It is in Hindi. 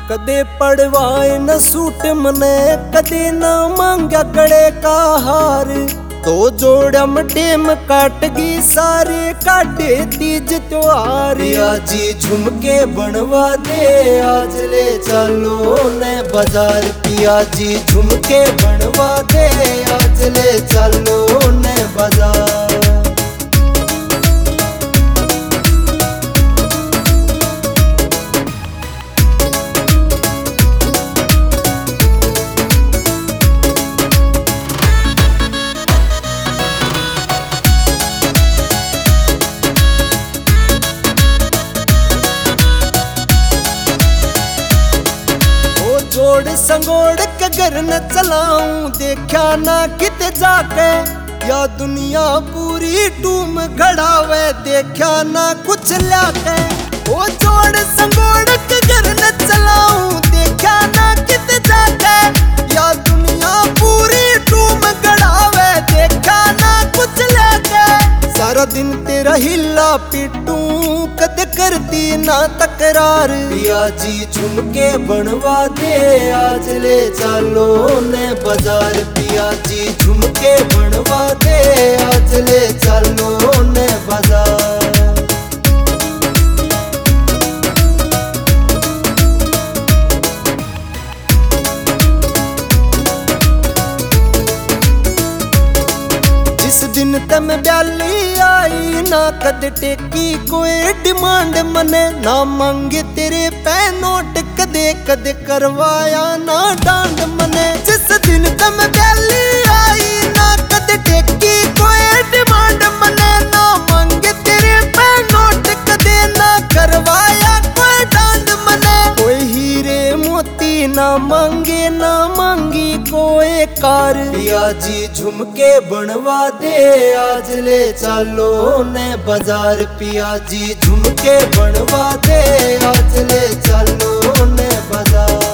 कदे पड़वाए न सूट मने, कदे ना मांगा कड़े का हार। तो जोड़म टेम काटगी सारे काटे तीज त्योहार। जी झुमके बनवा दे आज ले चलो ने बाजार। पिया जी झुमके बनवा दे आज ले चलो ने बाजार। जोड़ संगोड़ के घर न चलाऊं, देखा ना किते जाके या दुनिया पूरी टूम घड़ावे, देखा ना कुछ लाके। ओ जोड़ संगोड़ के घर न चलाऊं, देखा ना किते जाके या दुनिया पूरी टूम घड़ावे, देखा ना कुछ लाके। सारा दिन तेरा हिला पिटू कद करती ना तकरार। पिया जी झुमके बनवा दे आज ले चलो ने बाजार। पिया जी झुमके बनवा दे आज ले चलो ने बाजार। जिस दिन तम ब्याली आई ना कद टेकी कोई डिमांड मने, ना मांगे तेरे पे नोट कदे कदे करवाया ना डांड मने। जिस दिन तम ब्याली आई ना कद टेकी कोई डिमांड मने, ना मांगे तेरे पे नोट कदे ना करवाया कोई डांड मने। कोई हीरे मोती ना मांगे ना मांगी कोई कार। पिया जी झुमके बनवा दे आज ले चलो ने बाजार। पिया जी झुमके बनवा दे आज ले चलो ने बाजार।